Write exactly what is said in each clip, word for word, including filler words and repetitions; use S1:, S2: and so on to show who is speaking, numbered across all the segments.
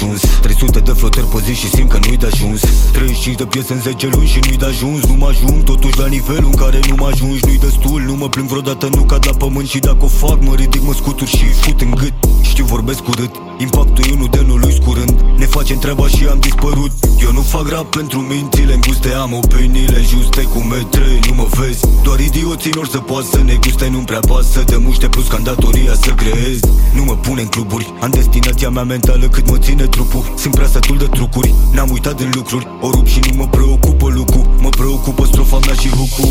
S1: ajuns. Trei sute de flotări pe zi și simt că nu-i de ajuns. Treizeci și cinci de piese în zece luni și nu-i de ajuns. Nu mă ajung totuși la nivelul în care nu mă ajungi. Nu-i destul, nu mă plâng vreodată, nu cad la pământ. Și dacă o fac mă ridic, mă scutur și fut în gât. Știu, vorbesc urât, impactul e unul de nu lui scurând. Ne facem treaba și am dispărut. Eu nu fac rap pentru mințile înguste, am opiniile juste cu metrei, nu mă vezi. Doar idioții nor să poată să ne guste, nu-mi prea pasă de muște plus ca-n datoria să creez. Nu mă pune în cluburi, am destinația mea mentală cât mă ține trupul. Sunt prea sătul de trucuri, n-am uitat din lucruri. O rup și nu mă preocupă lucru, mă preocupă strofa mea și hucu.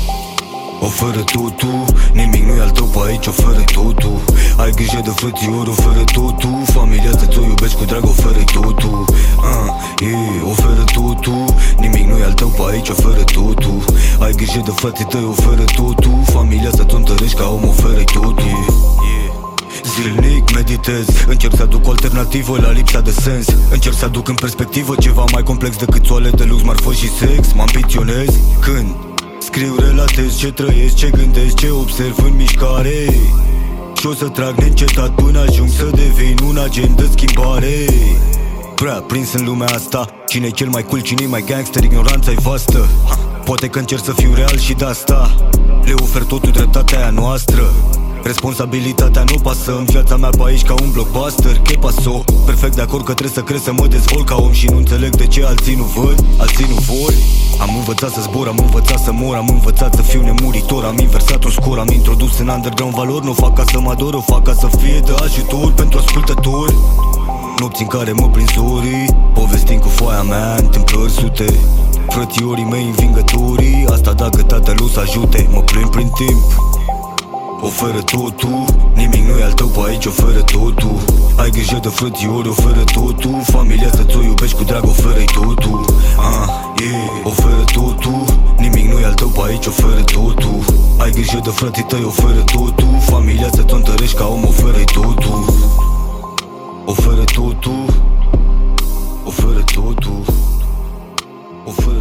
S1: Oferă totul, nimic nu-i al tău pe aici, oferă totul. Ai grijă de frățiori, oferă totul. Familia ți-o iubești cu drag, oferă totul. uh, yeah, Oferă totul, nimic nu-i al tău pe aici, oferă totul. Ai grijă de frații tăi, oferă totul. Familia ți-o întărești ca om, oferă totul. yeah, yeah. Zilnic meditez, încerc să aduc o alternativă la lipsa de sens. Încerc să aduc în perspectivă ceva mai complex decât soale de lux, marfă și sex. Mă ambiționez când scriu, relatez ce trăiesc, ce gândesc, ce observ în mișcare. Și o să trag neîncetat până ajung să devin un agent de schimbare. Prea prins în lumea asta, cine-i cel mai cool, cine-i mai gangster, ignoranța-i vastă. Poate că încerc să fiu real și de asta le ofer totul, dreptatea aia noastră. Responsabilitatea nu pasă în viața mea pe aici ca un blockbuster. Que paso? Perfect de acord că trebuie să cresc, să mă dezvolt ca om. Și nu înțeleg de ce alții nu văd, alții nu vor. Am învățat să zbor, am învățat să mor, am învățat să fiu nemuritor. Am inversat un scor, am introdus în underground valori. Nu fac ca să mă ador, o fac ca să fie de ajutor pentru ascultători. Nopți în care mă prind zorii, povestind cu foaia mea întâmplări sute. Frățiorii mei învingătorii, asta dacă tatăl să ajute. Mă prind prin timp. Oferă totul, nimic nu-i al tău pe aici, oferă totul. Ai grijă de frățiori, oferă totul. Familia să-ți o iubești cu drag, oferă-i totul. uh, yeah. Oferă totul, nimic nu-i al tău pe aici, oferă totul. Ai grijă de frații tăi, oferă totul. Familia să-ți o întărești ca om, oferă-i totul. Oferă totul, oferă totul, oferă